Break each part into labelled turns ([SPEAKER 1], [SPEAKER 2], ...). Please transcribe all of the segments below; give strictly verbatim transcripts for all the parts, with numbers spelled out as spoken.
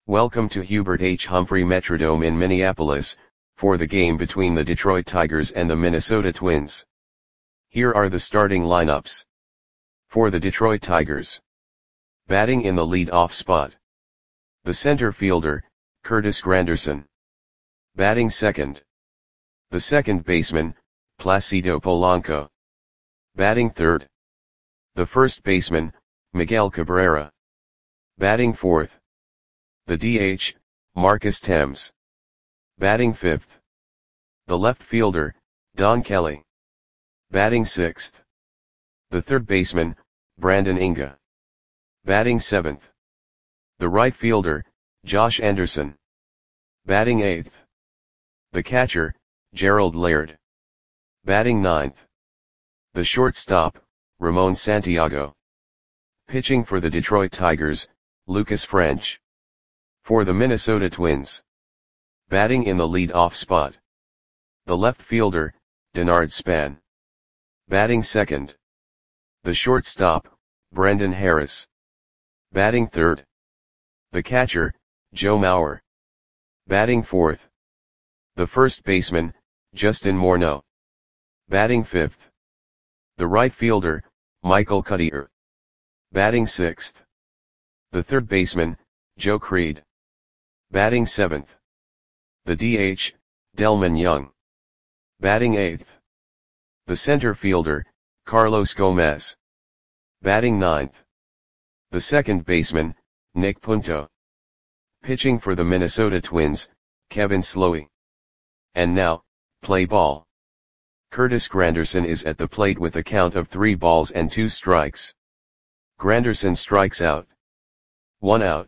[SPEAKER 1] Welcome to Hubert H. Humphrey Metrodome in Minneapolis, for the game between the Detroit Tigers and the Minnesota Twins. Here are the starting lineups. For the Detroit Tigers. Batting in the lead-off spot. The center fielder, Curtis Granderson. Batting second. The second baseman, Placido Polanco. Batting third. The first baseman, Miguel Cabrera. Batting fourth. The D H, Marcus Thames. Batting fifth. The left fielder, Don Kelly. Batting sixth. The third baseman, Brandon Inge. Batting seventh. The right fielder, Josh Anderson. Batting eighth. The catcher, Gerald Laird. Batting ninth. The shortstop, Ramon Santiago. Pitching for the Detroit Tigers, Lucas French. For the Minnesota Twins. Batting in the lead-off spot. The left fielder, Denard Span. Batting second. The shortstop, Brendan Harris. Batting third. The catcher, Joe Mauer. Batting fourth. The first baseman, Justin Morneau. Batting fifth. The right fielder, Michael Cuddyer. Batting sixth. The third baseman, Joe Creed. Batting seventh. The D H, Delman Young. Batting eighth. The center fielder, Carlos Gomez. Batting ninth. The second baseman, Nick Punto. Pitching for the Minnesota Twins, Kevin Slowey. And now, play ball. Curtis Granderson is at the plate with a count of three balls and two strikes. Granderson strikes out. One out.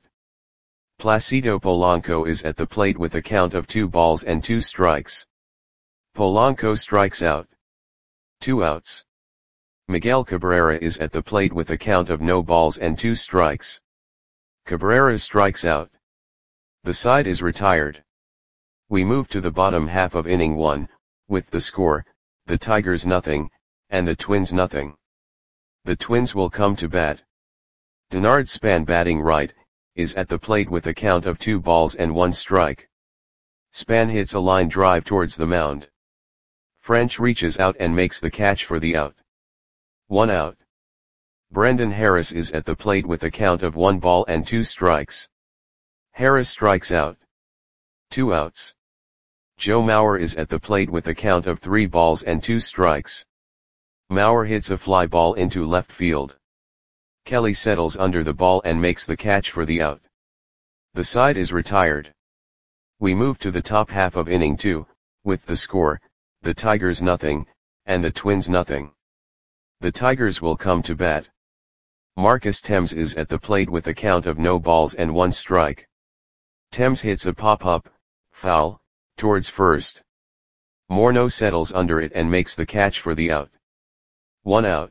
[SPEAKER 1] Placido Polanco is at the plate with a count of two balls and two strikes. Polanco strikes out. Two outs. Miguel Cabrera is at the plate with a count of no balls and two strikes. Cabrera strikes out. The side is retired. We move to the bottom half of inning one, with the score, the Tigers nothing, and the Twins nothing. The Twins will come to bat. Denard Span batting right, is at the plate with a count of two balls and one strike. Span hits a line drive towards the mound. French reaches out and makes the catch for the out. One out. Brendan Harris is at the plate with a count of one ball and two strikes. Harris strikes out. Two outs. Joe Mauer is at the plate with a count of three balls and two strikes. Mauer hits a fly ball into left field. Kelly settles under the ball and makes the catch for the out. The side is retired. We move to the top half of inning two, with the score, the Tigers nothing, and the Twins nothing. The Tigers will come to bat. Marcus Thames is at the plate with a count of no balls and one strike. Thames hits a pop-up, foul, towards first. Morneau settles under it and makes the catch for the out. One out.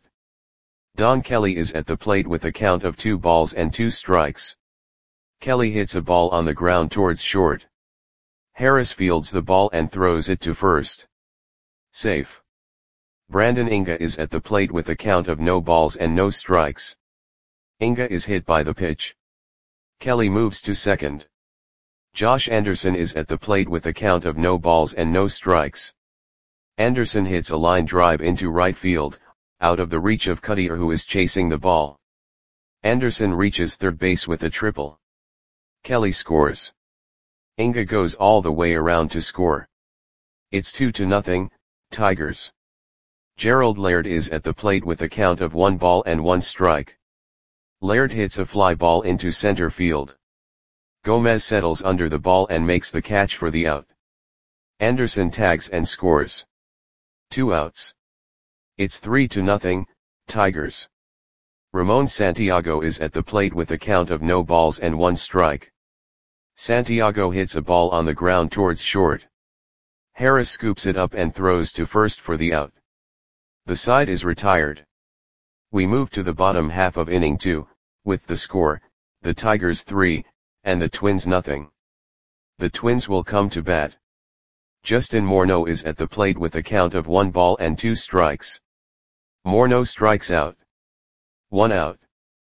[SPEAKER 1] Don Kelly is at the plate with a count of two balls and two strikes. Kelly hits a ball on the ground towards short. Harris fields the ball and throws it to first. Safe. Brandon Inge is at the plate with a count of no balls and no strikes. Inge is hit by the pitch. Kelly moves to second. Josh Anderson is at the plate with a count of no balls and no strikes. Anderson hits a line drive into right field, out of the reach of Cuddyer, who is chasing the ball. Anderson reaches third base with a triple. Kelly scores. Inge goes all the way around to score. It's two to nothing, Tigers. Gerald Laird is at the plate with a count of one ball and one strike. Laird hits a fly ball into center field. Gomez settles under the ball and makes the catch for the out. Anderson tags and scores. Two outs. It's three to nothing, Tigers. Ramon Santiago is at the plate with a count of no balls and one strike. Santiago hits a ball on the ground towards short. Harris scoops it up and throws to first for the out. The side is retired. We move to the bottom half of inning two, with the score, the Tigers three, and the Twins nothing. The Twins will come to bat. Justin Morneau is at the plate with a count of one ball and two strikes. Morneau strikes out. One out.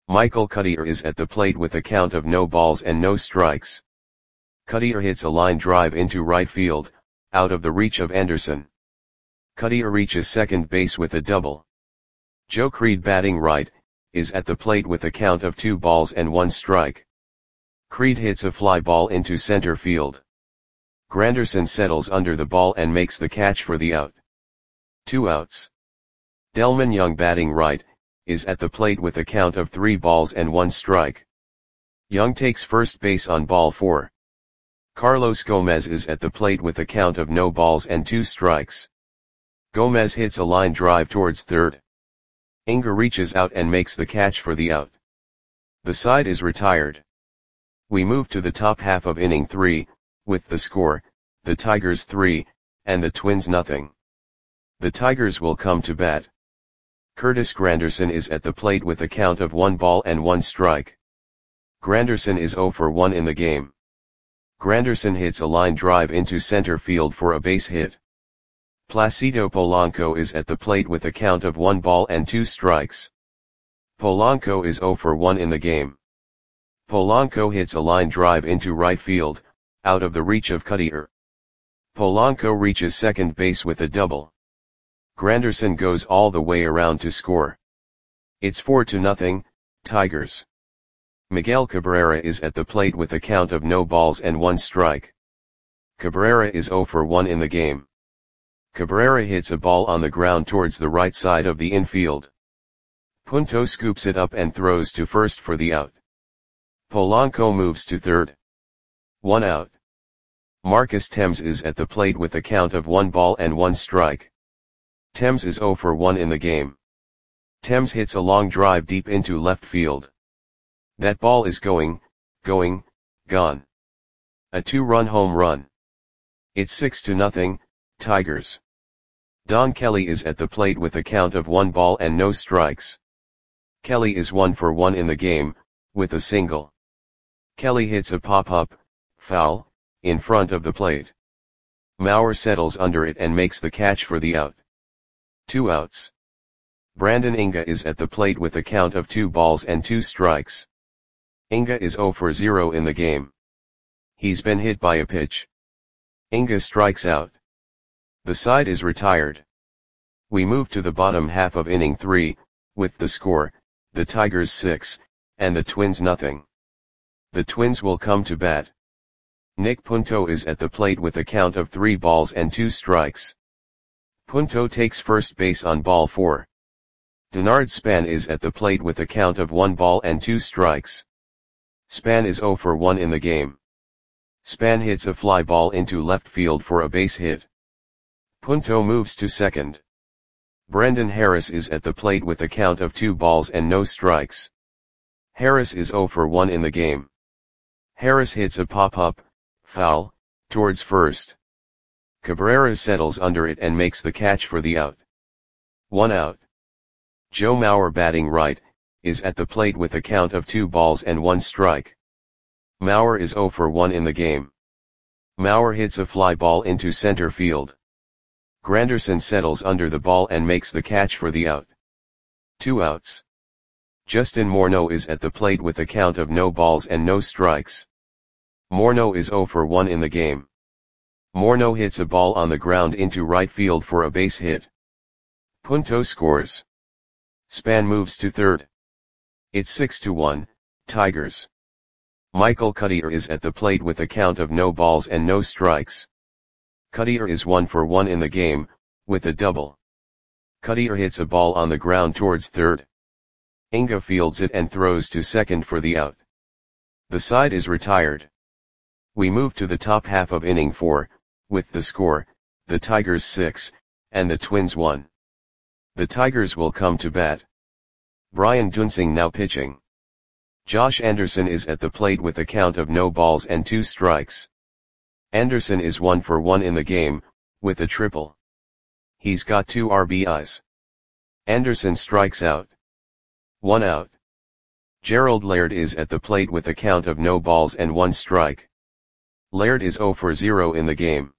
[SPEAKER 1] Michael Cuddyer is at the plate with a count of no balls and no strikes. Cuddyer hits a line drive into right field, out of the reach of Anderson. Cuddyer reaches second base with a double. Joe Creed, batting right, is at the plate with a count of two balls and one strike. Creed hits a fly ball into center field. Granderson settles under the ball and makes the catch for the out. Two outs. Delmon Young, batting right, is at the plate with a count of three balls and one strike. Young takes first base on ball four. Carlos Gomez is at the plate with a count of no balls and two strikes. Gomez hits a line drive towards third. Inga reaches out and makes the catch for the out. The side is retired. We move to the top half of inning three, with the score, the Tigers three, and the Twins nothing. The Tigers will come to bat. Curtis Granderson is at the plate with a count of one ball and one strike. Granderson is zero for one in the game. Granderson hits a line drive into center field for a base hit. Placido Polanco is at the plate with a count of one ball and two strikes. Polanco is zero for one in the game. Polanco hits a line drive into right field, out of the reach of Cuddyer. Polanco reaches second base with a double. Granderson goes all the way around to score. It's four to nothing, Tigers. Miguel Cabrera is at the plate with a count of no balls and one strike. Cabrera is zero for one in the game. Cabrera hits a ball on the ground towards the right side of the infield. Punto scoops it up and throws to first for the out. Polanco moves to third. One out. Marcus Thames is at the plate with a count of one ball and one strike. Thames is zero for one in the game. Thames hits a long drive deep into left field. That ball is going, going, gone. A two-run home run. It's six to nothing, Tigers. Don Kelly is at the plate with a count of one ball and no strikes. Kelly is one for one in the game, with a single. Kelly hits a pop-up, foul, in front of the plate. Mauer settles under it and makes the catch for the out. Two outs. Brandon Inga is at the plate with a count of two balls and two strikes. Inga is zero for zero in the game. He's been hit by a pitch. Inga strikes out. The side is retired. We move to the bottom half of inning three, with the score, the Tigers six, and the Twins nothing. The Twins will come to bat. Nick Punto is at the plate with a count of three balls and two strikes. Punto takes first base on ball four. Denard Span is at the plate with a count of one ball and two strikes. Span is zero for one in the game. Span hits a fly ball into left field for a base hit. Punto moves to second. Brendan Harris is at the plate with a count of two balls and no strikes. Harris is zero for one in the game. Harris hits a pop-up, foul, towards first. Cabrera settles under it and makes the catch for the out. One out. Joe Mauer, batting right, is at the plate with a count of two balls and one strike. Mauer is zero for one in the game. Mauer hits a fly ball into center field. Granderson settles under the ball and makes the catch for the out. Two outs. Justin Morneau is at the plate with a count of no balls and no strikes. Morneau is zero for one in the game. Morneau hits a ball on the ground into right field for a base hit. Punto scores. Span moves to third. It's six to one, Tigers. Michael Cuddyer is at the plate with a count of no balls and no strikes. Cuddyer is one for one in the game, with a double. Cuddyer hits a ball on the ground towards third. Inga fields it and throws to second for the out. The side is retired. We move to the top half of inning four, with the score, the Tigers six, and the Twins one. The Tigers will come to bat. Brian Duensing now pitching. Josh Anderson is at the plate with a count of no balls and two strikes. Anderson is one for one in the game, with a triple. He's got two R B Is. Anderson strikes out. One out. Gerald Laird is at the plate with a count of no balls and one strike. Laird is zero for zero in the game.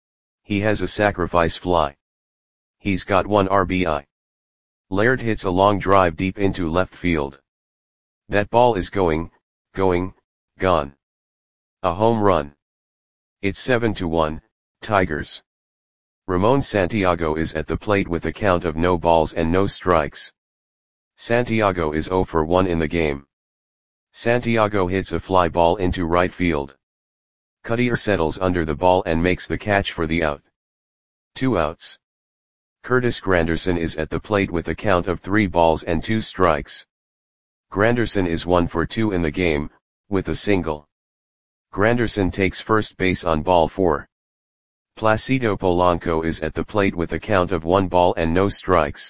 [SPEAKER 1] He has a sacrifice fly. He's got one R B I. Laird hits a long drive deep into left field. That ball is going, going, gone. A home run. It's seven to one, Tigers. Ramon Santiago is at the plate with a count of no balls and no strikes. Santiago is zero for one in the game. Santiago hits a fly ball into right field. Cutter settles under the ball and makes the catch for the out. Two outs. Curtis Granderson is at the plate with a count of three balls and two strikes. Granderson is one for two in the game, with a single. Granderson takes first base on ball four. Placido Polanco is at the plate with a count of one ball and no strikes.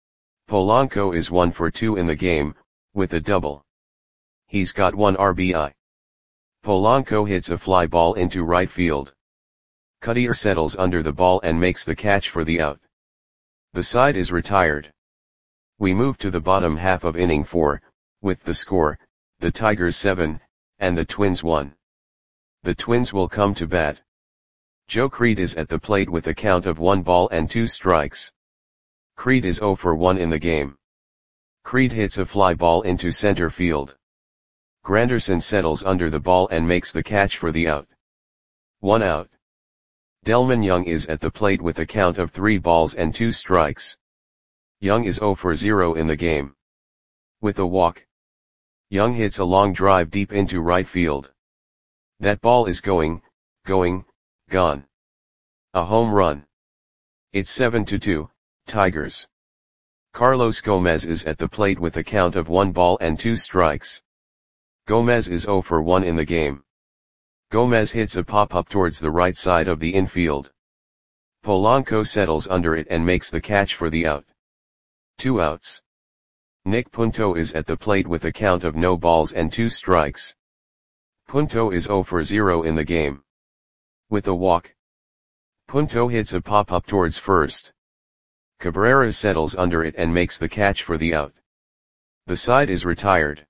[SPEAKER 1] Polanco is one for two in the game, with a double. He's got one R B I. Polanco hits a fly ball into right field. Cutter settles under the ball and makes the catch for the out. The side is retired. We move to the bottom half of inning four, with the score, the Tigers seven, and the Twins one. The Twins will come to bat. Joe Creed is at the plate with a count of one ball and two strikes. Creed is zero for one in the game. Creed hits a fly ball into center field. Granderson settles under the ball and makes the catch for the out. One out. Delmon Young is at the plate with a count of three balls and two strikes. Young is zero for zero in the game. With a walk. Young hits a long drive deep into right field. That ball is going, going, gone. A home run. It's seven to two, Tigers. Carlos Gomez is at the plate with a count of one ball and two strikes. Gomez is zero for one in the game. Gomez hits a pop-up towards the right side of the infield. Polanco settles under it and makes the catch for the out. Two outs. Nick Punto is at the plate with a count of no balls and two strikes. Punto is zero for zero in the game. With a walk. Punto hits a pop-up towards first. Cabrera settles under it and makes the catch for the out. The side is retired.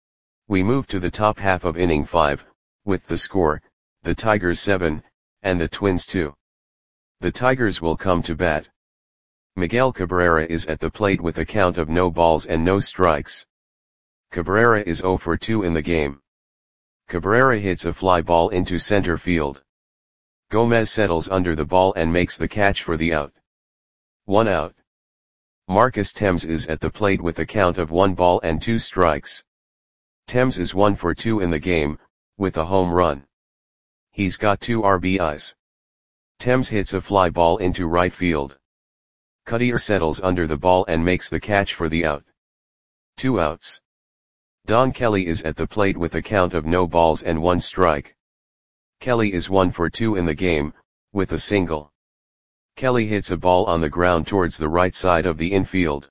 [SPEAKER 1] We move to the top half of inning five, with the score, the Tigers seven, and the Twins two. The Tigers will come to bat. Miguel Cabrera is at the plate with a count of no balls and no strikes. Cabrera is zero for two in the game. Cabrera hits a fly ball into center field. Gomez settles under the ball and makes the catch for the out. One out. Marcus Thames is at the plate with a count of one ball and two strikes. Thames is one for two in the game, with a home run. He's got two R B Is. Thames hits a fly ball into right field. Cutter settles under the ball and makes the catch for the out. Two outs. Don Kelly is at the plate with a count of no balls and one strike. Kelly is one for two in the game, with a single. Kelly hits a ball on the ground towards the right side of the infield.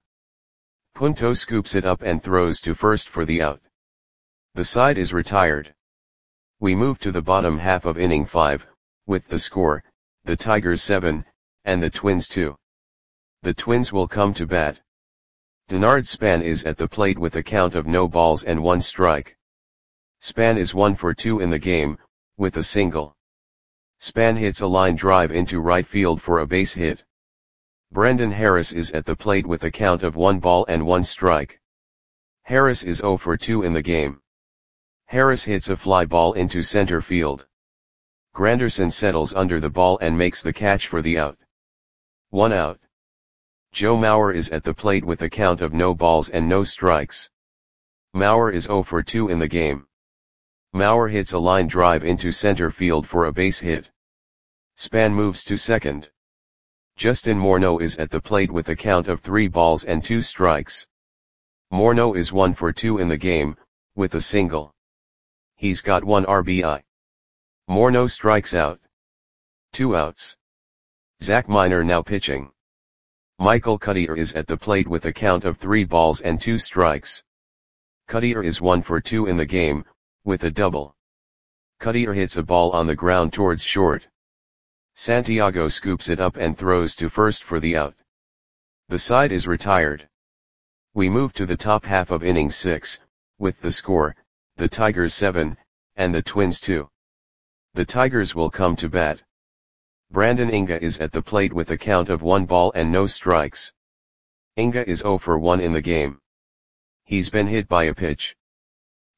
[SPEAKER 1] Punto scoops it up and throws to first for the out. The side is retired. We move to the bottom half of inning five, with the score, the Tigers seven, and the Twins two. The Twins will come to bat. Denard Span is at the plate with a count of no balls and one strike. Span is one for two in the game, with a single. Span hits a line drive into right field for a base hit. Brendan Harris is at the plate with a count of one ball and one strike. Harris is zero for two in the game. Harris hits a fly ball into center field. Granderson settles under the ball and makes the catch for the out. One out. Joe Mauer is at the plate with a count of no balls and no strikes. Mauer is zero for two in the game. Mauer hits a line drive into center field for a base hit. Span moves to second. Justin Morneau is at the plate with a count of three balls and two strikes. Morneau is one for two in the game, with a single. He's got one R B I. Morneau strikes out. Two outs. Zach Miner now pitching. Michael Cutter is at the plate with a count of three balls and two strikes. Cutter is one for two in the game, with a double. Cutter hits a ball on the ground towards short. Santiago scoops it up and throws to first for the out. The side is retired. We move to the top half of inning six, with the score, the Tigers seven, and the Twins two. The Tigers will come to bat. Brandon Inga is at the plate with a count of one ball and no strikes. Inga is zero for one in the game. He's been hit by a pitch.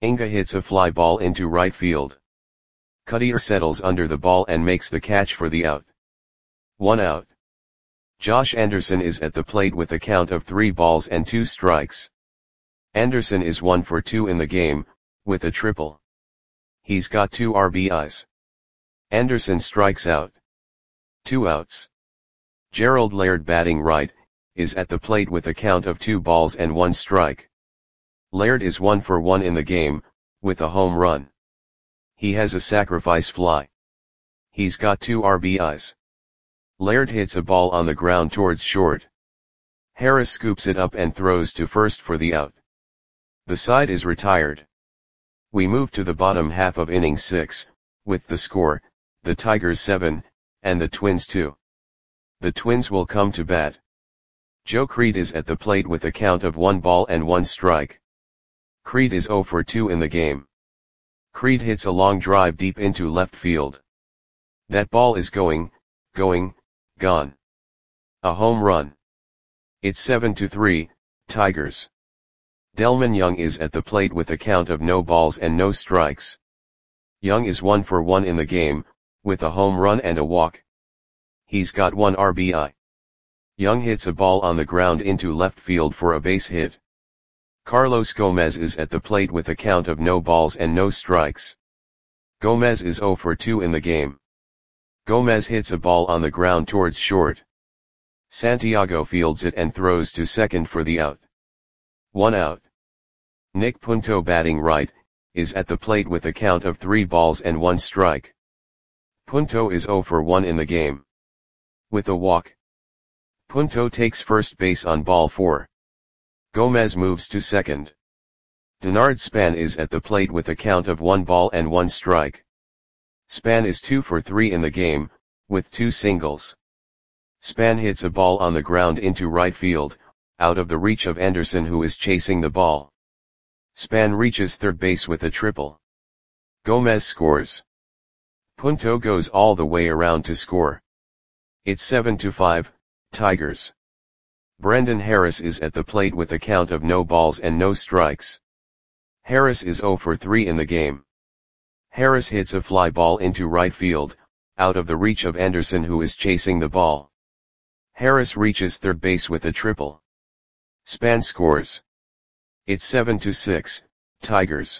[SPEAKER 1] Inga hits a fly ball into right field. Cutter settles under the ball and makes the catch for the out. One out. Josh Anderson is at the plate with a count of three balls and two strikes. Anderson is one for two in the game, with a triple. He's got two R B Is. Anderson strikes out. Two outs. Gerald Laird, batting right, is at the plate with a count of two balls and one strike. Laird is one for one in the game, with a home run. He has a sacrifice fly. He's got two R B Is. Laird hits a ball on the ground towards short. Harris scoops it up and throws to first for the out. The side is retired. We move to the bottom half of inning six, with the score, the Tigers seven, and the Twins two. The Twins will come to bat. Joe Creed is at the plate with a count of one ball and one strike. Creed is zero for two in the game. Creed hits a long drive deep into left field. That ball is going, going, gone. A home run. It's seven to three, Tigers. Delman Young is at the plate with a count of no balls and no strikes. Young is one for one in the game, with a home run and a walk. He's got one R B I. Young hits a ball on the ground into left field for a base hit. Carlos Gomez is at the plate with a count of no balls and no strikes. Gomez is zero for two in the game. Gomez hits a ball on the ground towards short. Santiago fields it and throws to second for the out. One out. Nick Punto, batting right, is at the plate with a count of three balls and one strike. Punto is zero for one in the game. With a walk. Punto takes first base on ball four. Gomez moves to second. Denard Span is at the plate with a count of one ball and one strike. Span is two for three in the game, with two singles. Span hits a ball on the ground into right field, out of the reach of Anderson, who is chasing the ball. Span reaches third base with a triple. Gomez scores. Punto goes all the way around to score. It's seven to five, Tigers. Brendan Harris is at the plate with a count of no balls and no strikes. Harris is zero for three in the game. Harris hits a fly ball into right field, out of the reach of Anderson, who is chasing the ball. Harris reaches third base with a triple. Span scores. It's seven to six, Tigers.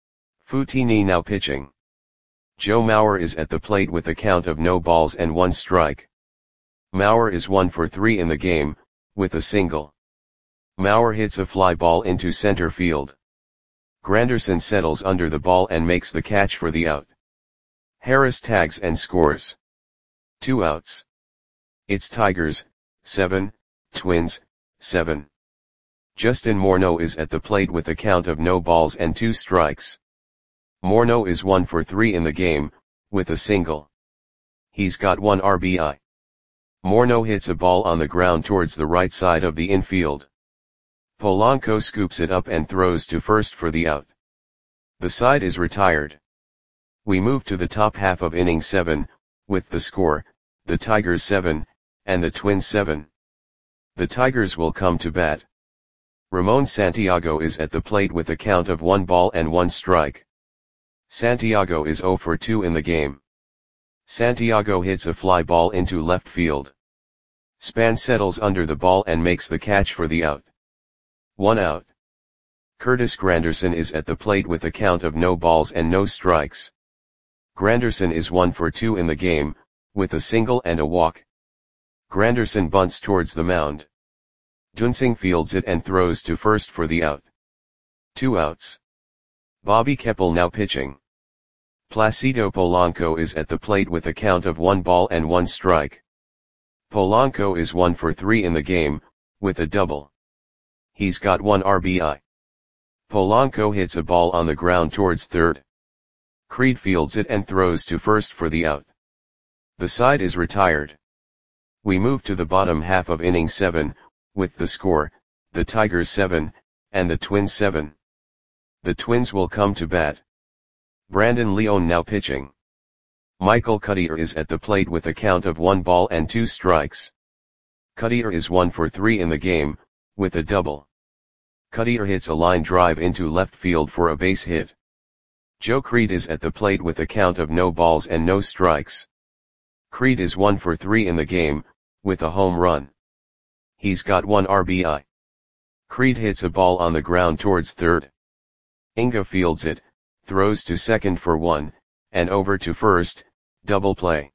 [SPEAKER 1] Futini now pitching. Joe Mauer is at the plate with a count of no balls and one strike. Mauer is one for three in the game, with a single. Mauer hits a fly ball into center field. Granderson settles under the ball and makes the catch for the out. Harris tags and scores. Two outs. It's Tigers, seven, Twins, seven. Justin Morneau is at the plate with a count of no balls and two strikes. Morneau is one for three in the game, with a single. He's got one R B I. Morneau hits a ball on the ground towards the right side of the infield. Polanco scoops it up and throws to first for the out. The side is retired. We move to the top half of inning seven, with the score, the Tigers seven, and the Twins seven. The Tigers will come to bat. Ramon Santiago is at the plate with a count of one ball and one strike. Santiago is zero for two in the game. Santiago hits a fly ball into left field. Span settles under the ball and makes the catch for the out. One out. Curtis Granderson is at the plate with a count of no balls and no strikes. Granderson is one for two in the game, with a single and a walk. Granderson bunts towards the mound. Dunsing fields it and throws to first for the out. Two outs. Bobby Keppel now pitching. Placido Polanco is at the plate with a count of one ball and one strike. Polanco is one for three in the game, with a double. He's got one R B I. Polanco hits a ball on the ground towards third. Creed fields it and throws to first for the out. The side is retired. We move to the bottom half of inning seven, with the score, the Tigers seven, and the Twins seven. The Twins will come to bat. Brandon Leone now pitching. Michael Cutter is at the plate with a count of one ball and two strikes. Cutter is one for three in the game, with a double. Cutter hits a line drive into left field for a base hit. Joe Creed is at the plate with a count of no balls and no strikes. Creed is one for three in the game, with a home run. He's got one R B I. Creed hits a ball on the ground towards third. Inga fields it, throws to second for one, and over to first, double play.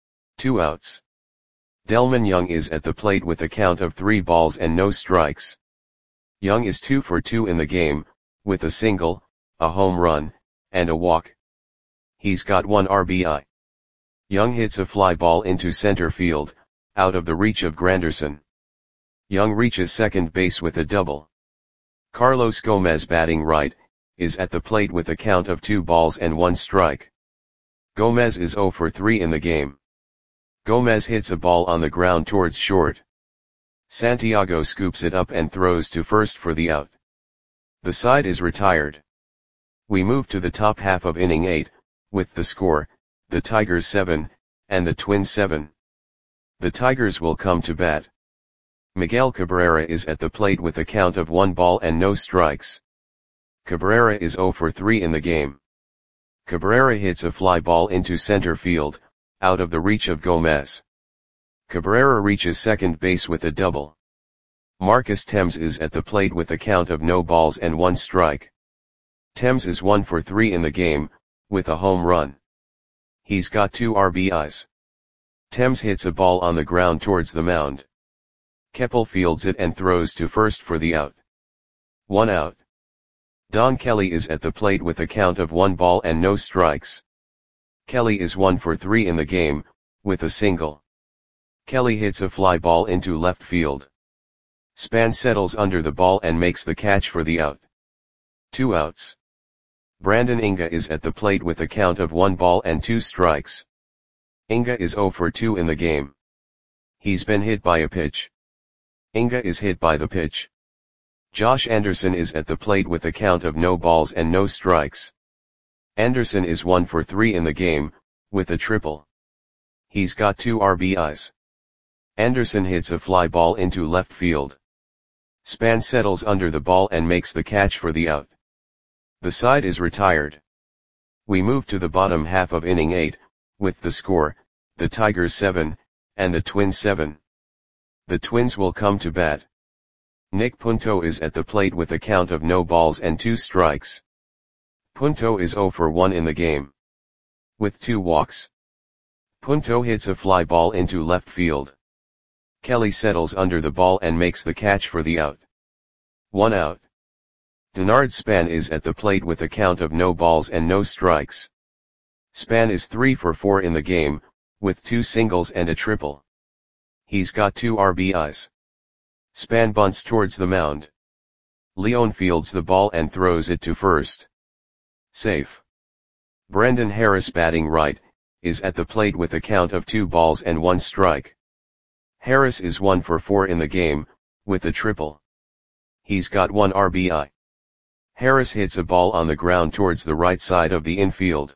[SPEAKER 1] Two outs. Delmon Young is at the plate with a count of three balls and no strikes. Young is two for two in the game, with a single, a home run, and a walk. He's got one R B I. Young hits a fly ball into center field, out of the reach of Granderson. Young reaches second base with a double. Carlos Gomez, batting right, is at the plate with a count of two balls and one strike. Gomez is zero for three in the game. Gomez hits a ball on the ground towards short. Santiago scoops it up and throws to first for the out. The side is retired. We move to the top half of inning eight, with the score, the Tigers seven, and the Twins seven. The Tigers will come to bat. Miguel Cabrera is at the plate with a count of one ball and no strikes. Cabrera is zero for three in the game. Cabrera hits a fly ball into center field, out of the reach of Gomez. Cabrera reaches second base with a double. Marcus Thames is at the plate with a count of no balls and one strike. Thames is one for three in the game, with a home run. He's got two R B Is. Thames hits a ball on the ground towards the mound. Keppel fields it and throws to first for the out. One out. Don Kelly is at the plate with a count of one ball and no strikes. Kelly is one for three in the game, with a single. Kelly hits a fly ball into left field. Span settles under the ball and makes the catch for the out. Two outs. Brandon Inga is at the plate with a count of one ball and two strikes. Inga is zero for two in the game. He's been hit by a pitch. Inga is hit by the pitch. Josh Anderson is at the plate with a count of no balls and no strikes. Anderson is one for three in the game, with a triple. He's got two R B Is. Anderson hits a fly ball into left field. Span settles under the ball and makes the catch for the out. The side is retired. We move to the bottom half of inning eight, with the score, the Tigers seven, and the Twins seven. The Twins will come to bat. Nick Punto is at the plate with a count of no balls and two strikes. Punto is zero for one in the game. With two walks. Punto hits a fly ball into left field. Kelly settles under the ball and makes the catch for the out. One out. Denard Span is at the plate with a count of no balls and no strikes. Span is three for four in the game, with two singles and a triple. He's got two R B Is. Span bunts towards the mound. Leone fields the ball and throws it to first. Safe. Brendan Harris, batting right, is at the plate with a count of two balls and one strike. Harris is one for four in the game, with a triple. He's got one R B I. Harris hits a ball on the ground towards the right side of the infield.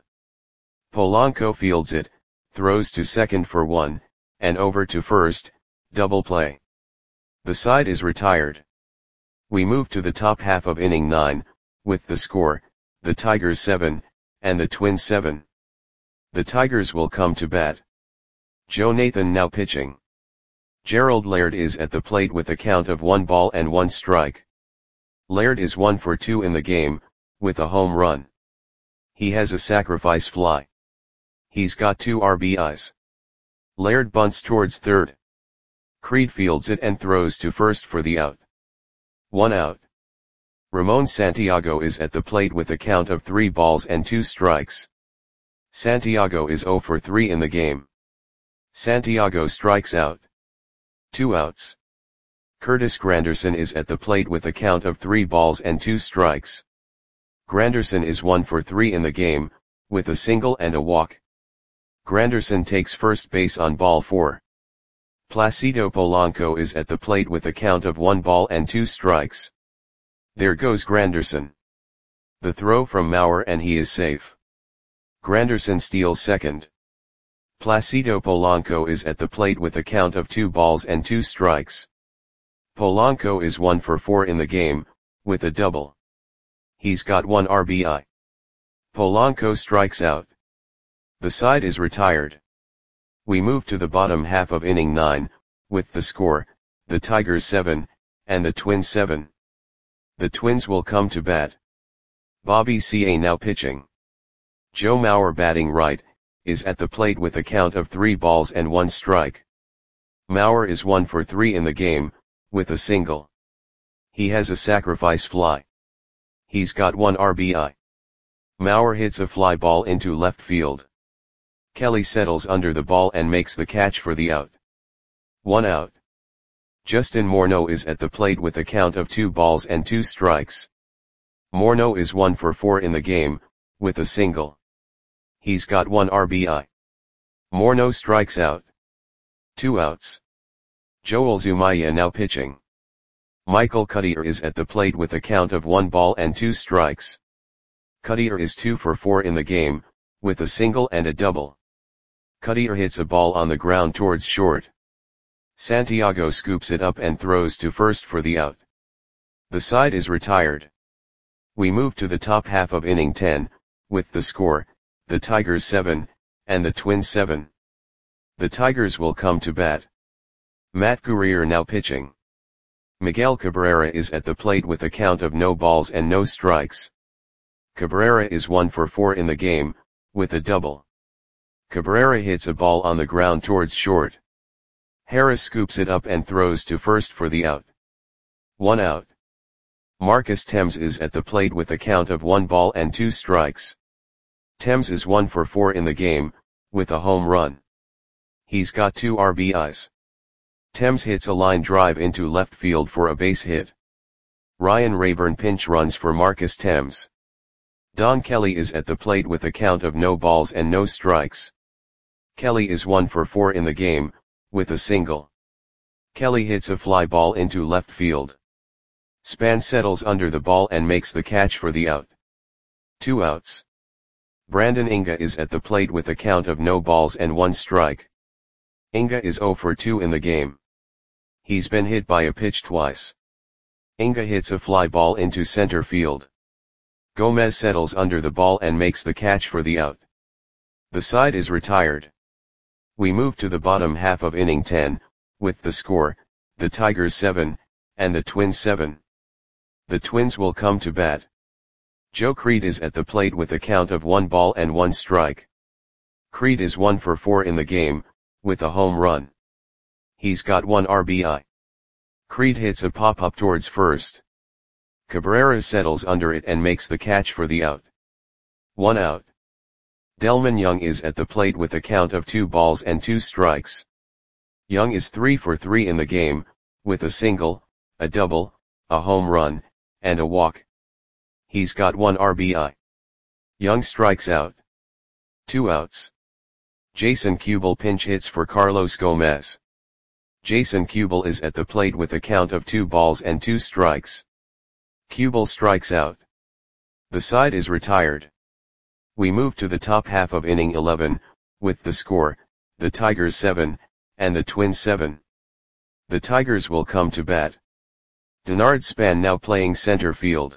[SPEAKER 1] Polanco fields it, throws to second for one, and over to first, double play. The side is retired. We move to the top half of inning nine, with the score, the Tigers seven, and the Twins seven. The Tigers will come to bat. Joe Nathan now pitching. Gerald Laird is at the plate with a count of one ball and one strike. Laird is one for two in the game, with a home run. He has a sacrifice fly. He's got two R B Is. Laird bunts towards third. Creed fields it and throws to first for the out. One out. Ramon Santiago is at the plate with a count of three balls and two strikes. Santiago is zero for three in the game. Santiago strikes out. Two outs. Curtis Granderson is at the plate with a count of three balls and two strikes. Granderson is one for three in the game, with a single and a walk. Granderson takes first base on ball four. Placido Polanco is at the plate with a count of one ball and two strikes. There goes Granderson. The throw from Mauer and he is safe. Granderson steals second. Placido Polanco is at the plate with a count of two balls and two strikes. Polanco is one for four in the game, with a double. He's got one R B I. Polanco strikes out. The side is retired. We move to the bottom half of inning nine, with the score, the Tigers seven, and the Twins seven. The Twins will come to bat. Bobby C A now pitching. Joe Mauer batting right, is at the plate with a count of three balls and one strike. Mauer is one for three in the game, with a single. He has a sacrifice fly. He's got one R B I. Mauer hits a fly ball into left field. Kelly settles under the ball and makes the catch for the out. One out. Justin Morneau is at the plate with a count of two balls and two strikes. Morneau is one for four in the game, with a single. He's got one R B I. Morneau strikes out. Two outs. Joel Zumaya now pitching. Michael Cuddyer is at the plate with a count of one ball and two strikes. Cuddyer is two for four in the game, with a single and a double. Cuddyer hits a ball on the ground towards short. Santiago scoops it up and throws to first for the out. The side is retired. We move to the top half of inning ten, with the score, the Tigers seven, and the Twins seven. The Tigers will come to bat. Matt Guerrier now pitching. Miguel Cabrera is at the plate with a count of no balls and no strikes. Cabrera is one for four in the game, with a double. Cabrera hits a ball on the ground towards short. Harris scoops it up and throws to first for the out. One out. Marcus Thames is at the plate with a count of one ball and two strikes. Thames is one for four in the game, with a home run. He's got two R B Is. Thames hits a line drive into left field for a base hit. Ryan Rayburn pinch runs for Marcus Thames. Don Kelly is at the plate with a count of no balls and no strikes. Kelly is one for four in the game, with a single. Kelly hits a fly ball into left field. Span settles under the ball and makes the catch for the out. Two outs. Brandon Inga is at the plate with a count of no balls and one strike. Inga is zero for two in the game. He's been hit by a pitch twice. Inga hits a fly ball into center field. Gomez settles under the ball and makes the catch for the out. The side is retired. We move to the bottom half of inning ten, with the score, the Tigers seven, and the Twins seven. The Twins will come to bat. Joe Creed is at the plate with a count of one ball and one strike. Creed is one for four in the game, with a home run. He's got one R B I. Creed hits a pop-up towards first. Cabrera settles under it and makes the catch for the out. One out. Delman Young is at the plate with a count of two balls and two strikes. Young is three for three in the game, with a single, a double, a home run, and a walk. He's got one R B I. Young strikes out. Two outs. Jason Kubel pinch hits for Carlos Gomez. Jason Kubel is at the plate with a count of two balls and two strikes. Kubel strikes out. The side is retired. We move to the top half of inning eleven, with the score, the Tigers seven, and the Twins seven. The Tigers will come to bat. Denard Span now playing center field.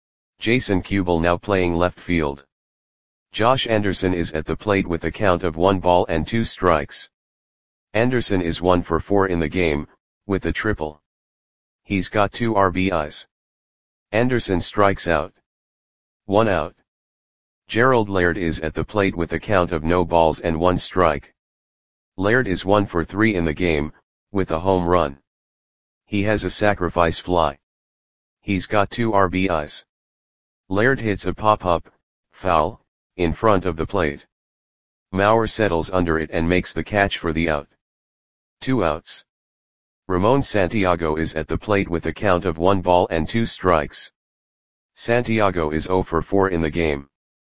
[SPEAKER 1] Jason Kubel now playing left field. Josh Anderson is at the plate with a count of one ball and two strikes. Anderson is one for four in the game, with a triple. He's got two R B Is. Anderson strikes out. One out. Gerald Laird is at the plate with a count of no balls and one strike. Laird is one for three in the game, with a home run. He has a sacrifice fly. He's got two R B Is. Laird hits a pop-up, foul, in front of the plate. Mauer settles under it and makes the catch for the out. Two outs. Ramon Santiago is at the plate with a count of one ball and two strikes. Santiago is zero for four in the game.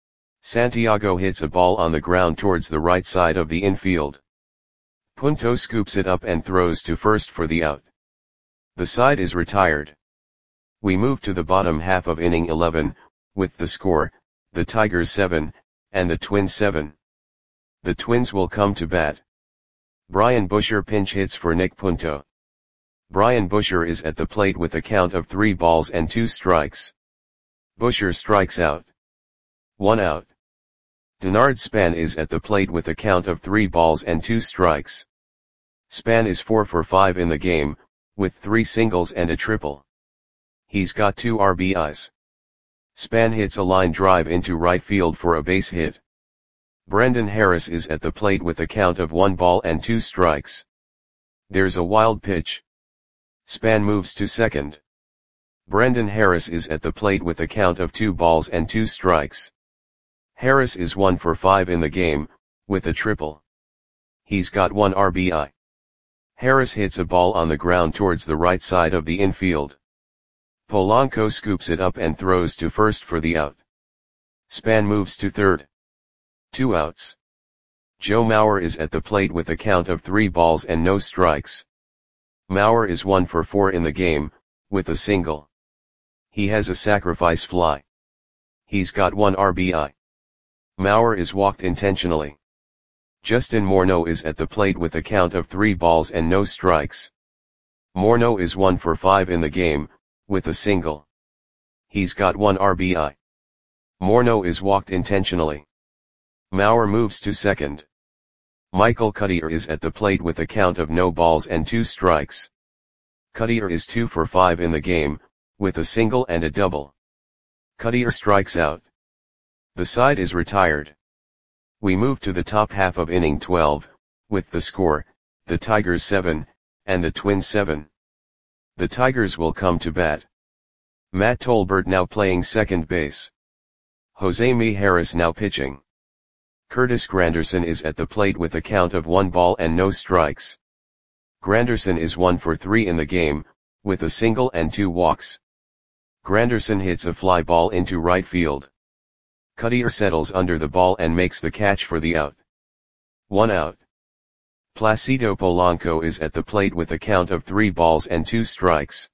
[SPEAKER 1] Santiago hits a ball on the ground towards the right side of the infield. Punto scoops it up and throws to first for the out. The side is retired. We move to the bottom half of inning eleven, with the score, the Tigers seven, and the Twins seven. The Twins will come to bat. Brian Busher pinch hits for Nick Punto. Brian Busher is at the plate with a count of three balls and two strikes. Busher strikes out. One out. Denard Span is at the plate with a count of three balls and two strikes. Span is four for five in the game, with three singles and a triple. He's got two R B Is. Span hits a line drive into right field for a base hit. Brendan Harris is at the plate with a count of one ball and two strikes. There's a wild pitch. Span moves to second. Brendan Harris is at the plate with a count of two balls and two strikes. Harris is one for five in the game, with a triple. He's got one R B I. Harris hits a ball on the ground towards the right side of the infield. Polanco scoops it up and throws to first for the out. Span moves to third. Two outs. Joe Mauer is at the plate with a count of three balls and no strikes. Mauer is one for four in the game, with a single. He has a sacrifice fly. He's got one R B I. Mauer is walked intentionally. Justin Morneau is at the plate with a count of three balls and no strikes. Morneau is one for five in the game, with a single. He's got one R B I. Morneau is walked intentionally. Mauer moves to second. Michael Cuddyer is at the plate with a count of no balls and two strikes. Cuddyer is two for five in the game, with a single and a double. Cuddyer strikes out. The side is retired. We move to the top half of inning twelve, with the score, the Tigers seven, and the Twins seven. The Tigers will come to bat. Matt Tolbert now playing second base. Jose Mijares now pitching. Curtis Granderson is at the plate with a count of one ball and no strikes. Granderson is one for three in the game, with a single and two walks. Granderson hits a fly ball into right field. Cuddyer settles under the ball and makes the catch for the out. One out. Placido Polanco is at the plate with a count of three balls and two strikes.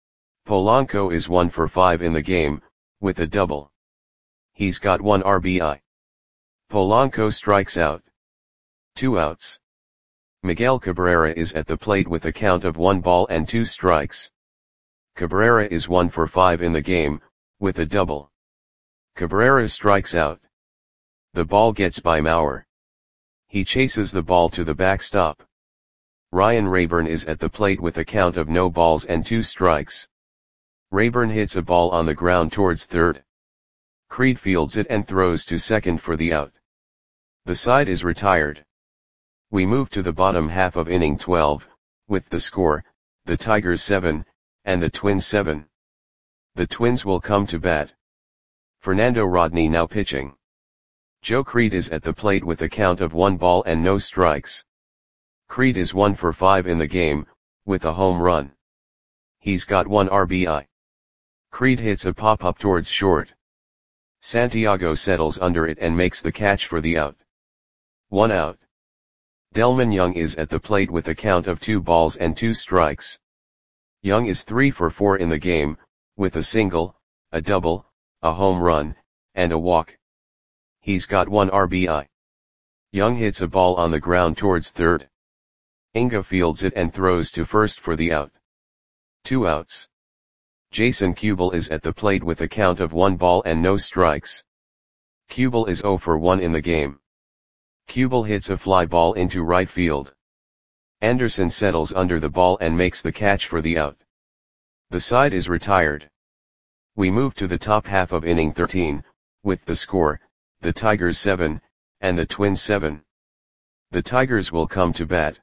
[SPEAKER 1] Polanco is one for five in the game, with a double. He's got one R B I. Polanco strikes out. Two outs. Miguel Cabrera is at the plate with a count of one ball and two strikes. Cabrera is one for five in the game, with a double. Cabrera strikes out. The ball gets by Mauer. He chases the ball to the backstop. Ryan Rayburn is at the plate with a count of no balls and two strikes. Rayburn hits a ball on the ground towards third. Creed fields it and throws to second for the out. The side is retired. We move to the bottom half of inning twelve, with the score, the Tigers seven, and the Twins seven. The Twins will come to bat. Fernando Rodney now pitching. Joe Creed is at the plate with a count of one ball and no strikes. Creed is one for five in the game, with a home run. He's got one R B I. Creed hits a pop-up towards short. Santiago settles under it and makes the catch for the out. One out. Delmon Young is at the plate with a count of two balls and two strikes. Young is three for four in the game, with a single, a double, a home run, and a walk. He's got one R B I. Young hits a ball on the ground towards third. Inga fields it and throws to first for the out. Two outs. Jason Kubel is at the plate with a count of one ball and no strikes. Kubel is zero for one in the game. Kubel hits a fly ball into right field. Anderson settles under the ball and makes the catch for the out. The side is retired. We move to the top half of inning thirteen, with the score, the Tigers seven, and the Twins seven. The Tigers will come to bat.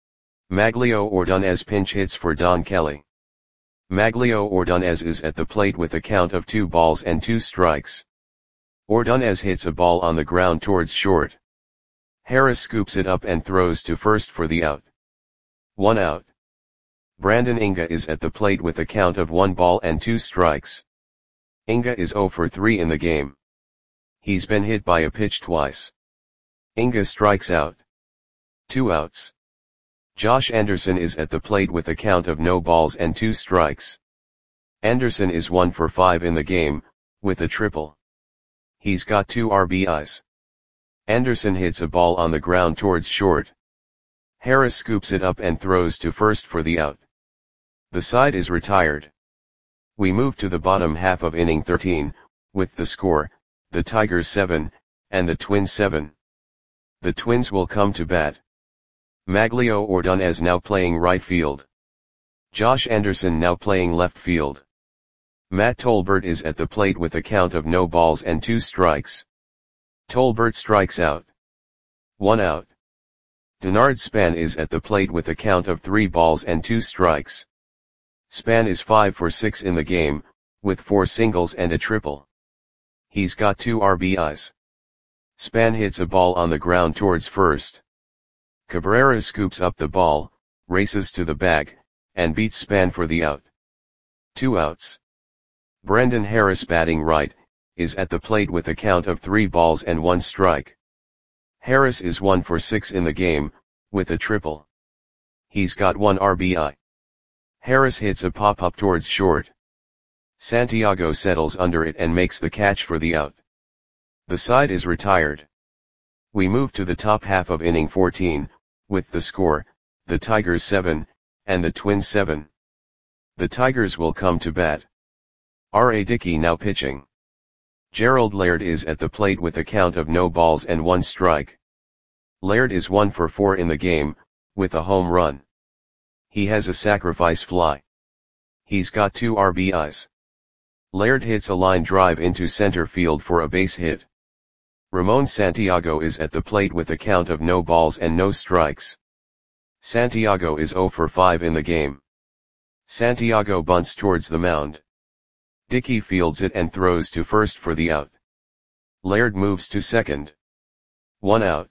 [SPEAKER 1] Maglio Ordonez pinch hits for Don Kelly. Maglio Ordonez is at the plate with a count of two balls and two strikes. Ordonez hits a ball on the ground towards short. Harris scoops it up and throws to first for the out. One out. Brandon Inga is at the plate with a count of one ball and two strikes. Inga is zero for three in the game. He's been hit by a pitch twice. Inga strikes out. Two outs. Josh Anderson is at the plate with a count of no balls and two strikes. Anderson is one for five in the game, with a triple. He's got two R B Is. Anderson hits a ball on the ground towards short. Harris scoops it up and throws to first for the out. The side is retired. We move to the bottom half of inning thirteen, with the score, the Tigers seven, and the Twins seven. The Twins will come to bat. Maglio Ordonez now playing right field. Josh Anderson now playing left field. Matt Tolbert is at the plate with a count of no balls and two strikes. Tolbert strikes out. One out. Denard Span is at the plate with a count of three balls and two strikes. Span is five for six in the game, with four singles and a triple. He's got two R B Is. Span hits a ball on the ground towards first. Cabrera scoops up the ball, races to the bag, and beats Span for the out. Two outs. Brendan Harris batting right, is at the plate with a count of three balls and one strike. Harris is one for six in the game, with a triple. He's got one R B I. Harris hits a pop-up towards short. Santiago settles under it and makes the catch for the out. The side is retired. We move to the top half of inning fourteen, with the score, the Tigers seven, and the Twins seven. The Tigers will come to bat. R A Dickey now pitching. Gerald Laird is at the plate with a count of no balls and one strike. Laird is one for four in the game, with a home run. He has a sacrifice fly. He's got two R B Is. Laird hits a line drive into center field for a base hit. Ramon Santiago is at the plate with a count of no balls and no strikes. Santiago is zero for five in the game. Santiago bunts towards the mound. Dickey fields it and throws to first for the out. Laird moves to second. One out.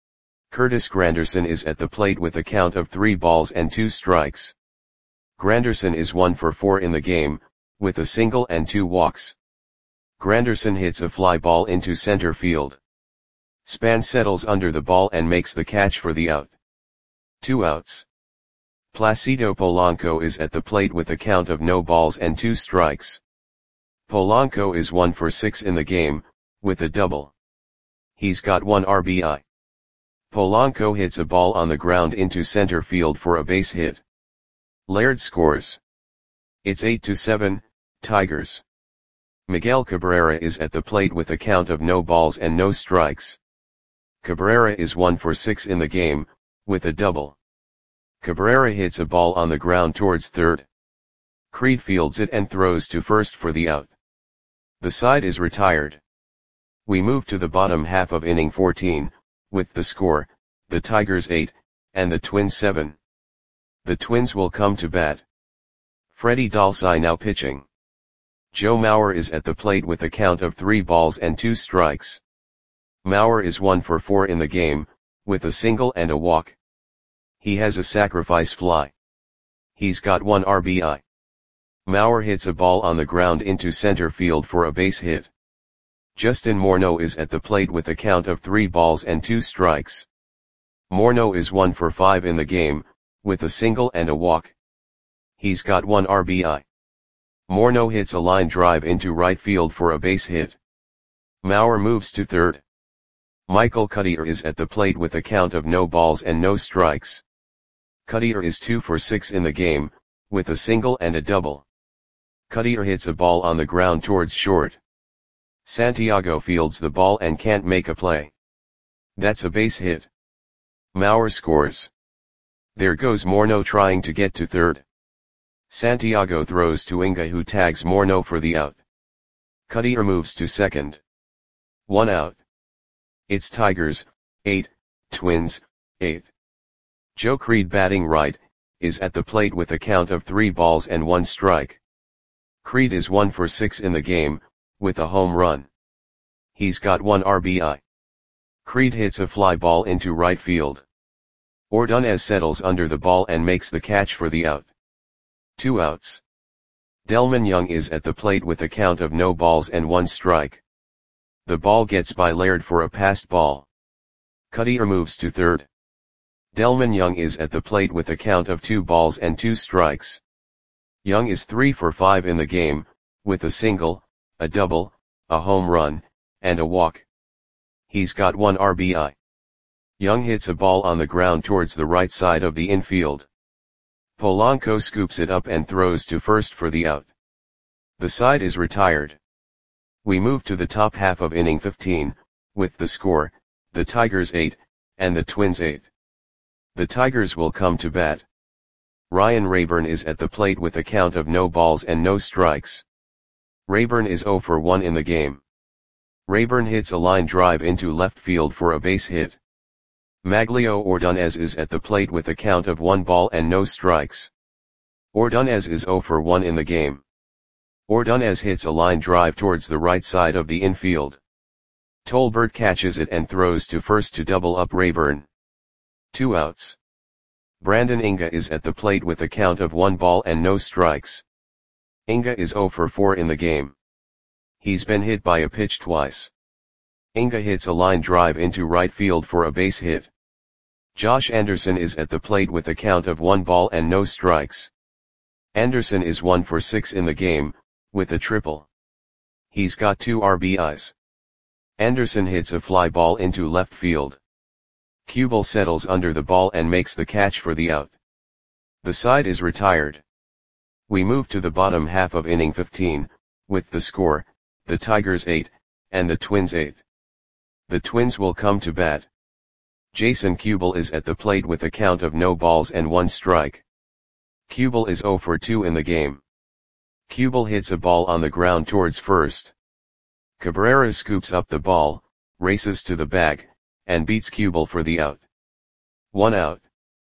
[SPEAKER 1] Curtis Granderson is at the plate with a count of three balls and two strikes. Granderson is one for four in the game, with a single and two walks. Granderson hits a fly ball into center field. Span settles under the ball and makes the catch for the out. Two outs. Placido Polanco is at the plate with a count of no balls and two strikes. Polanco is one for six in the game, with a double. He's got one R B I. Polanco hits a ball on the ground into center field for a base hit. Laird scores. It's eight to seven, Tigers. Miguel Cabrera is at the plate with a count of no balls and no strikes. Cabrera is one for six in the game, with a double. Cabrera hits a ball on the ground towards third. Creed fields it and throws to first for the out. The side is retired. We move to the bottom half of inning fourteen, with the score, the Tigers eight, and the Twins seven. The Twins will come to bat. Freddie Dalsai now pitching. Joe Mauer is at the plate with a count of three balls and two strikes. Mauer is one for four in the game, with a single and a walk. He has a sacrifice fly. He's got one R B I. Mauer hits a ball on the ground into center field for a base hit. Justin Morneau is at the plate with a count of three balls and two strikes. Morneau is one for five in the game, with a single and a walk. He's got one R B I. Morneau hits a line drive into right field for a base hit. Mauer moves to third. Michael Cuddyer is at the plate with a count of no balls and no strikes. Cuddyer is two for six in the game, with a single and a double. Cuddyer hits a ball on the ground towards short. Santiago fields the ball and can't make a play. That's a base hit. Mauer scores. There goes Morneau trying to get to third. Santiago throws to Inga, who tags Morneau for the out. Cuddyer moves to second. One out. It's Tigers, eight, Twins, eight. Joe Creed batting right, is at the plate with a count of three balls and one strike. Creed is one for six in the game, with a home run. He's got one R B I. Creed hits a fly ball into right field. Ordonez settles under the ball and makes the catch for the out. Two outs. Delman Young is at the plate with a count of no balls and one strike. The ball gets by Laird for a passed ball. Cuddyer moves to third. Delman Young is at the plate with a count of two balls and two strikes. Young is three for five in the game, with a single, a double, a home run, and a walk. He's got one R B I. Young hits a ball on the ground towards the right side of the infield. Polanco scoops it up and throws to first for the out. The side is retired. We move to the top half of inning fifteen, with the score, the Tigers eight, and the Twins eight. The Tigers will come to bat. Ryan Raburn is at the plate with a count of no balls and no strikes. Raburn is zero for one in the game. Raburn hits a line drive into left field for a base hit. Maglio Ordonez is at the plate with a count of one ball and no strikes. Ordonez is zero for one in the game. Ordonez hits a line drive towards the right side of the infield. Tolbert catches it and throws to first to double up Raburn. Two outs. Brandon Inga is at the plate with a count of one ball and no strikes. Inga is zero for four in the game. He's been hit by a pitch twice. Inga hits a line drive into right field for a base hit. Josh Anderson is at the plate with a count of one ball and no strikes. Anderson is one for six in the game, with a triple. He's got two R B Is. Anderson hits a fly ball into left field. Kubel settles under the ball and makes the catch for the out. The side is retired. We move to the bottom half of inning fifteen, with the score, the Tigers eight, and the Twins eight. The Twins will come to bat. Jason Kubel is at the plate with a count of no balls and one strike. Kubel is zero for two in the game. Kubel hits a ball on the ground towards first. Cabrera scoops up the ball, races to the bag, and beats Kubel for the out. One out.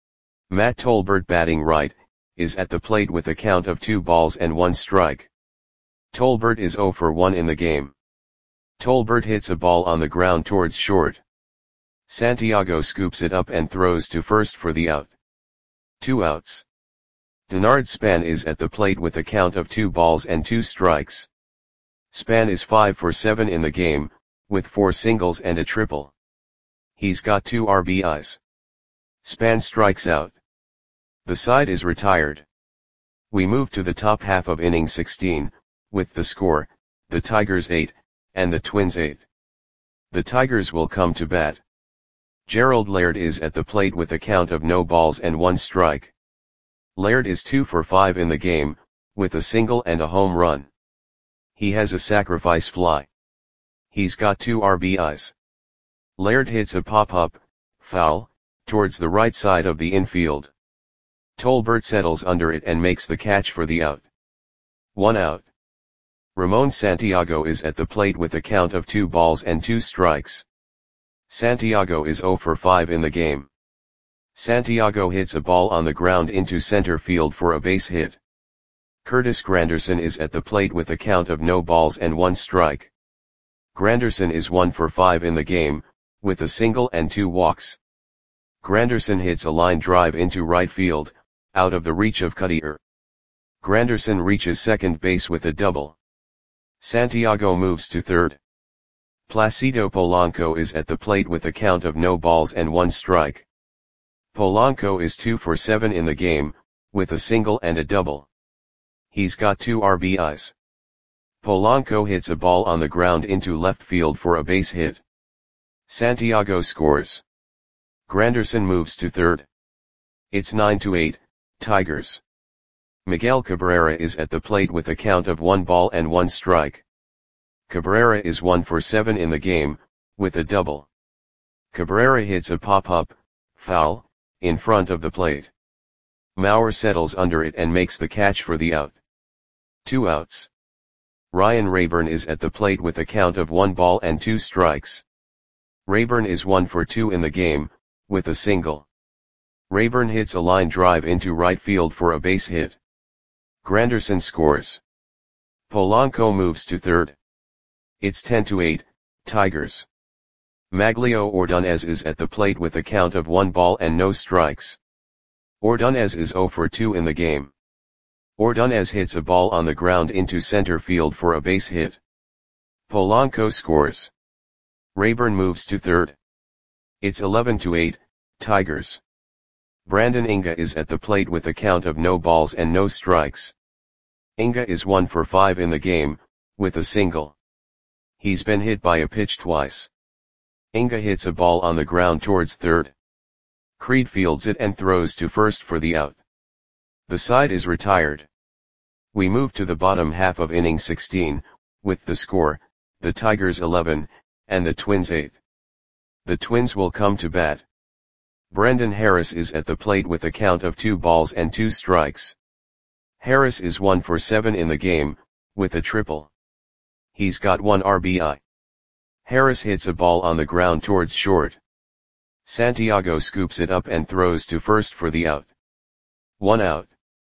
[SPEAKER 1] Matt Tolbert, batting right, is at the plate with a count of two balls and one strike. Tolbert is zero for one in the game. Tolbert hits a ball on the ground towards short. Santiago scoops it up and throws to first for the out. Two outs. Denard Span is at the plate with a count of two balls and two strikes. Span is five for seven in the game, with four singles and a triple. He's got two R B Is. Span strikes out. The side is retired. We move to the top half of inning sixteen, with the score, the Tigers eight, and the Twins eight. The Tigers will come to bat. Gerald Laird is at the plate with a count of no balls and one strike. Laird is two for five in the game, with a single and a home run. He has a sacrifice fly. He's got two R B Is. Laird hits a pop-up, foul, towards the right side of the infield. Tolbert settles under it and makes the catch for the out. One out. Ramon Santiago is at the plate with a count of two balls and two strikes. Santiago is zero for five in the game. Santiago hits a ball on the ground into center field for a base hit. Curtis Granderson is at the plate with a count of no balls and one strike. Granderson is one for five in the game, with a single and two walks. Granderson hits a line drive into right field, out of the reach of Cuttier. Granderson reaches second base with a double. Santiago moves to third. Placido Polanco is at the plate with a count of no balls and one strike. Polanco is two for seven in the game, with a single and a double. He's got two R B Is. Polanco hits a ball on the ground into left field for a base hit. Santiago scores. Granderson moves to third. It's nine to eight, Tigers. Miguel Cabrera is at the plate with a count of one ball and one strike. Cabrera is one for seven in the game, with a double. Cabrera hits a pop-up, foul, in front of the plate. Mauer settles under it and makes the catch for the out. Two outs. Ryan Raburn is at the plate with a count of one ball and two strikes. Raburn is one for two in the game, with a single. Raburn hits a line drive into right field for a base hit. Granderson scores. Polanco moves to third. It's ten to eight, Tigers. Maglio Ordonez is at the plate with a count of one ball and no strikes. Ordonez is zero for two in the game. Ordonez hits a ball on the ground into center field for a base hit. Polanco scores. Raburn moves to third. It's eleven to eight, Tigers. Brandon Inga is at the plate with a count of no balls and no strikes. Inga is one for five in the game, with a single. He's been hit by a pitch twice. Inga hits a ball on the ground towards third. Creed fields it and throws to first for the out. The side is retired. We move to the bottom half of inning sixteen, with the score, the Tigers eleven, and the Twins eight. The Twins will come to bat. Brendan Harris is at the plate with a count of two balls and two strikes. Harris is one for seven in the game, with a triple. He's got one R B I. Harris hits a ball on the ground towards short. Santiago scoops it up and throws to first for the out. One out.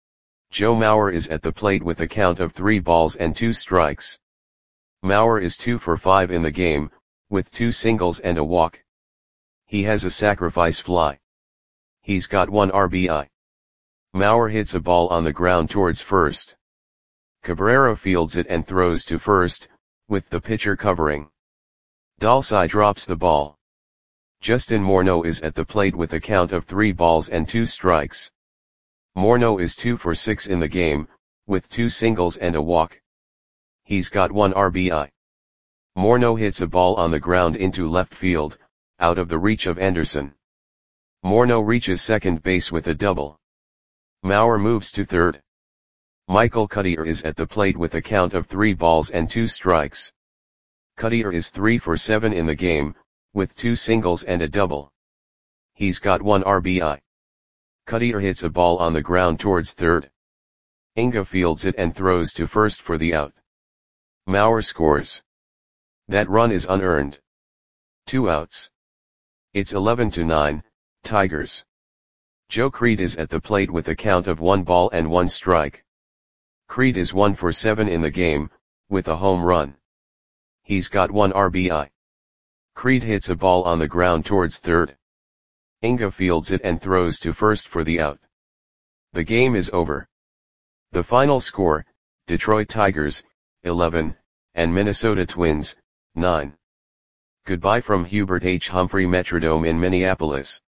[SPEAKER 1] Joe Mauer is at the plate with a count of three balls and two strikes. Mauer is two for five in the game, with two singles and a walk. He has a sacrifice fly. He's got one R B I. Mauer hits a ball on the ground towards first. Cabrera fields it and throws to first, with the pitcher covering. Dalcy drops the ball. Justin Morneau is at the plate with a count of three balls and two strikes. Morneau is two for six in the game, with two singles and a walk. He's got one R B I. Morneau hits a ball on the ground into left field, out of the reach of Anderson. Morneau reaches second base with a double. Mauer moves to third. Michael Cuddyer is at the plate with a count of three balls and two strikes. Cuddyer is three for seven in the game, with two singles and a double. He's got one R B I. Cuddyer hits a ball on the ground towards third. Inga fields it and throws to first for the out. Mauer scores. That run is unearned. Two outs. It's eleven to nine, Tigers. Joe Creed is at the plate with a count of one ball and one strike. Creed is one for seven in the game, with a home run. He's got one R B I. Creed hits a ball on the ground towards third. Inga fields it and throws to first for the out. The game is over. The final score, Detroit Tigers, eleven, and Minnesota Twins, nine. Goodbye from Hubert H. Humphrey Metrodome in Minneapolis.